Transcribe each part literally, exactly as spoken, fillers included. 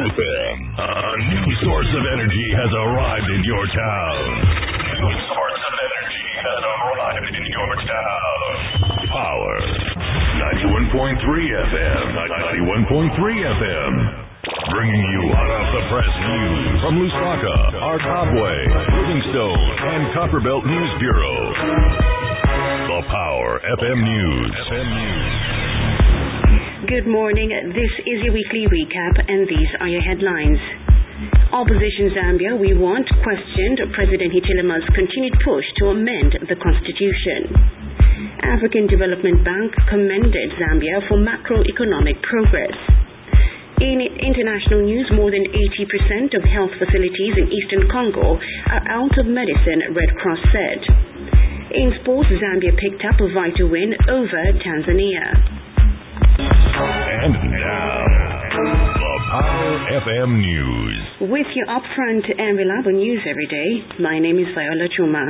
F M. A new source of energy has arrived in your town. A new source of energy has arrived in your town. Power. ninety-one point three F M. ninety-one point three F M. Bringing you hot off the press news from Lusaka, Arkabwe, Livingstone, and Copperbelt News Bureau. The Power F M News. F M News. Good morning. This is your weekly recap, and these are your headlines. Opposition Zambia, we want, questioned President Hichilema's continued push to amend the constitution. African Development Bank commended Zambia for macroeconomic progress. In international news, more than eighty percent of health facilities in eastern Congo are out of medicine, Red Cross said. In sports, Zambia picked up a vital win over Tanzania. And now, the Power F M News. With your upfront and reliable news every day, my name is Viola Chuma.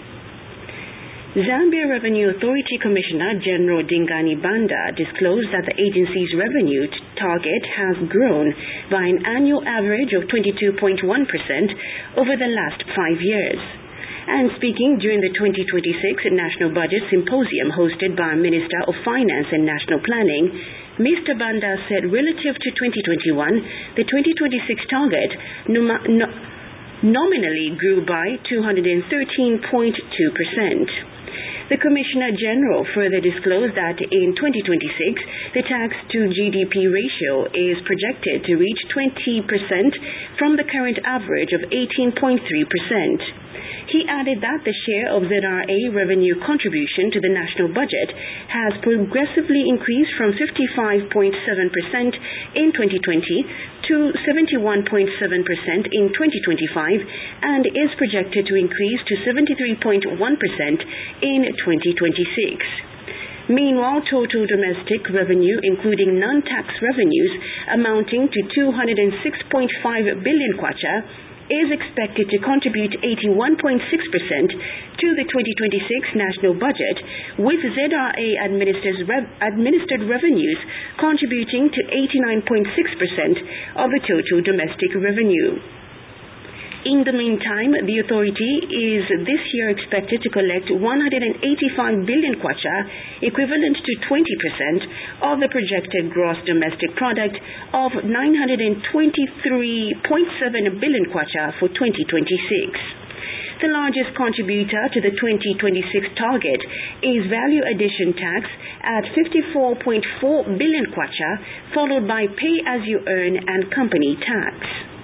Zambia Revenue Authority Commissioner General Dingani Banda disclosed that the agency's revenue t- target has grown by an annual average of twenty-two point one percent over the last five years. And speaking during the twenty twenty-six National Budget Symposium hosted by Minister of Finance and National Planning, Mister Banda said relative to twenty twenty-one, the twenty twenty-six target nom- no- nominally grew by two hundred thirteen point two percent. The Commissioner General further disclosed that in twenty twenty-six, the tax-to-G D P ratio is projected to reach twenty percent from the current average of eighteen point three percent. He added that the share of Z R A revenue contribution to the national budget has progressively increased from fifty-five point seven percent in twenty twenty to seventy-one point seven percent in twenty twenty-five and is projected to increase to seventy-three point one percent in twenty twenty-six. Meanwhile, total domestic revenue, including non-tax revenues, amounting to two hundred six point five billion kwacha, is expected to contribute eighty-one point six percent to the twenty twenty-six national budget, with Z R A administered, rev- administered revenues contributing to eighty-nine point six percent of the total domestic revenue. In the meantime, the authority is this year expected to collect one hundred eighty-five billion kwacha, equivalent to twenty percent of the projected gross domestic product of nine hundred twenty-three point seven billion kwacha for twenty twenty-six. The largest contributor to the twenty twenty-six target is value addition tax at fifty-four point four billion kwacha, followed by pay-as-you-earn and company tax.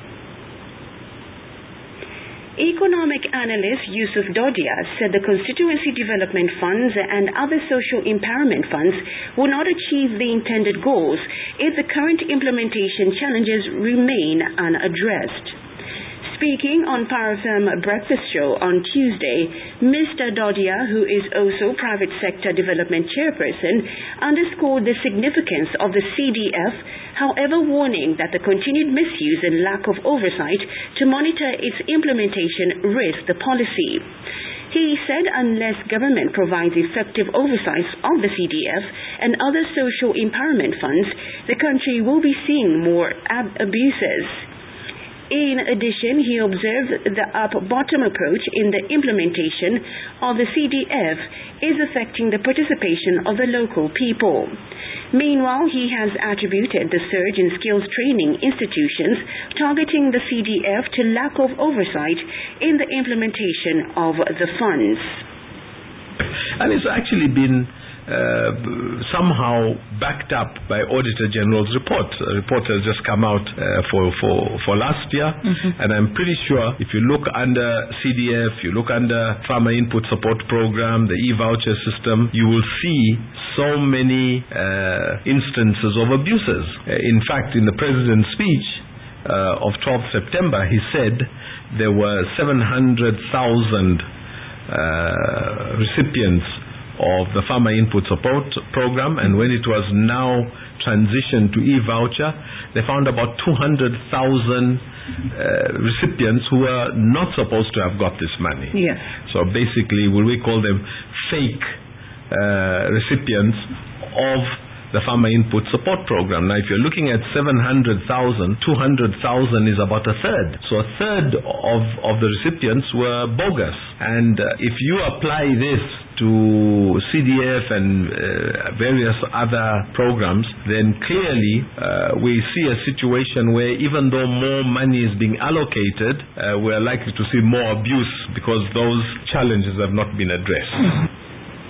Economic analyst Yusuf Dodia said the constituency development funds and other social empowerment funds will not achieve the intended goals if the current implementation challenges remain unaddressed. Speaking on Power F M Breakfast Show on Tuesday, Mister Dodia, who is also Private Sector Development Chairperson, underscored the significance of the C D F, however warning that the continued misuse and lack of oversight to monitor its implementation risk the policy. He said unless government provides effective oversight of the C D F and other social empowerment funds, the country will be seeing more ab- abuses. In addition, he observed the up-bottom approach in the implementation of the C D F is affecting the participation of the local people. Meanwhile, he has attributed the surge in skills training institutions targeting the C D F to lack of oversight in the implementation of the funds. And it's actually been Uh, somehow backed up by Auditor General's report. A report has just come out uh, for, for, for last year, mm-hmm. and I'm pretty sure if you look under C D F, you look under Farmer Input Support Program, the e-voucher system, you will see so many uh, instances of abuses. Uh, in fact, in the President's speech uh, of twelfth September, he said there were seven hundred thousand uh, recipients of the Farmer Input Support Program, and when it was now transitioned to e-voucher, they found about two hundred thousand uh, recipients who were not supposed to have got this money. Yes. So basically, will we call them fake uh, recipients of the Farmer Input Support Program. Now, if you're looking at seven hundred thousand, two hundred thousand is about a third. So a third of, of the recipients were bogus. And uh, if you apply this to C D F and uh, various other programs, then clearly uh, we see a situation where even though more money is being allocated, uh, we are likely to see more abuse because those challenges have not been addressed.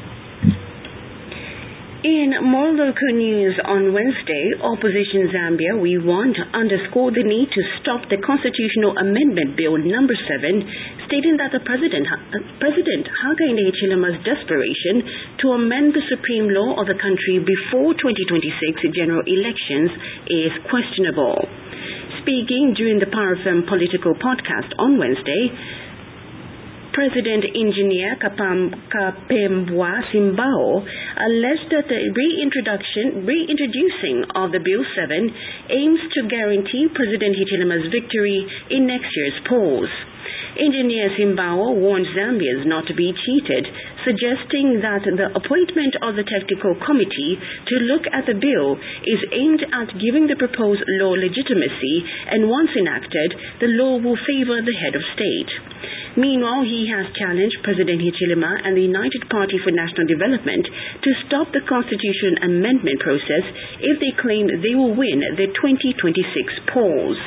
In more local news on Wednesday, Opposition Zambia We Want underscored the need to stop the Constitutional Amendment Bill number seven, stating that the President, uh, President Hakainde Hichilema's desperation to amend the supreme law of the country before twenty twenty-six general elections is questionable. Speaking during the Power F M political podcast on Wednesday, President Engineer Kapam, Kapembwa Simbao alleged that the reintroduction, reintroducing of the Bill seven aims to guarantee President Hichilema's victory in next year's polls. Engineer Simbao warned Zambians not to be cheated, suggesting that the appointment of the technical committee to look at the bill is aimed at giving the proposed law legitimacy, and once enacted, the law will favor the head of state. Meanwhile, he has challenged President Hichilema and the United Party for National Development to stop the Constitution Amendment process if they claim they will win the twenty twenty-six polls.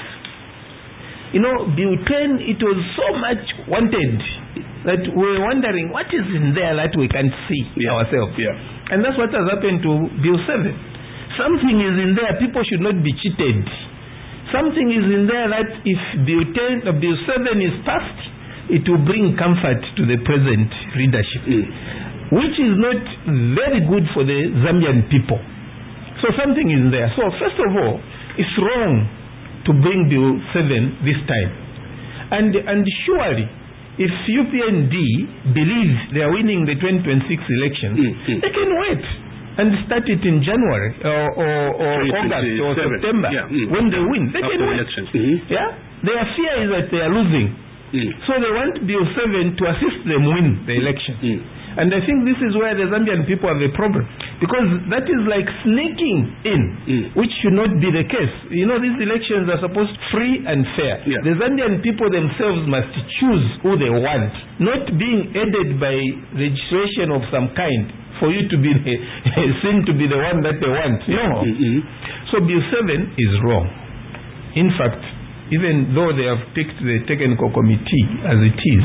You know, Bill ten, it was so much wanted that we were wondering what is in there that we can't see yeah. ourselves. Yeah. And that's what has happened to Bill seven. Something is in there, people should not be cheated. Something is in there that if Bill ten, uh, Bill seven is passed, it will bring comfort to the present leadership, mm. which is not very good for the Zambian people. So something is there. So first of all, it's wrong to bring Bill seven this time. And and surely, if U P N D believes they are winning the twenty twenty-six elections, mm-hmm. they can wait and start it in January or, or, or August or September yeah. mm-hmm. when they win. They After can win. elections. Mm-hmm. Yeah? Their fear is that they are losing. Mm. So they want Bill seven to assist them win the election. Mm. And I think this is where the Zambian people have a problem, because that is like sneaking in, mm. which should not be the case. You know, these elections are supposed free and fair. Yeah. The Zambian people themselves must choose who they want, not being aided by registration of some kind for you to be the, seen to be the one that they want. You know? Mm-hmm. So Bill seven is wrong. In fact, even though they have picked the technical committee as it is.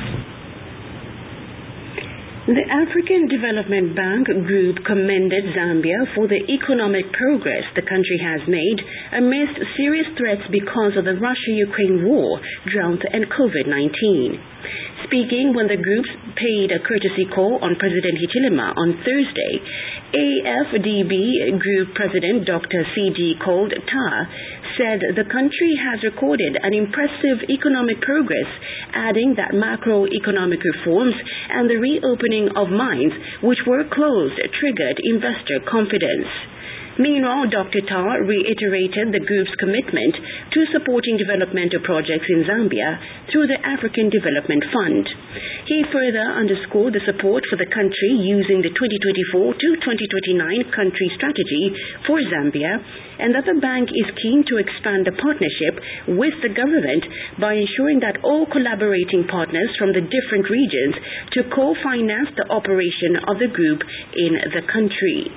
The African Development Bank Group commended Zambia for the economic progress the country has made amidst serious threats because of the Russia-Ukraine war, drought, and COVID nineteen. Speaking when the group paid a courtesy call on President Hichilema on Thursday, A F D B Group President Doctor C G Cold Tar said the country has recorded an impressive economic progress, adding that macroeconomic reforms and the reopening of mines which were closed triggered investor confidence. Meanwhile, Doctor Tar reiterated the group's commitment to supporting developmental projects in Zambia through the African Development Fund. He further underscored the support for the country using the twenty twenty-four to twenty twenty-nine country strategy for Zambia, and that the bank is keen to expand the partnership with the government by ensuring that all collaborating partners from the different regions to co-finance the operation of the group in the country.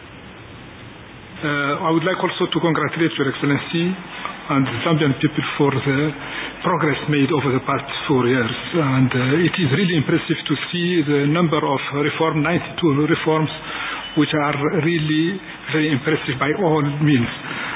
Uh, I would like also to congratulate Your Excellency and the Zambian people for the progress made over the past four years. And uh, it is really impressive to see the number of reforms, ninety-two reforms, which are really very impressive by all means.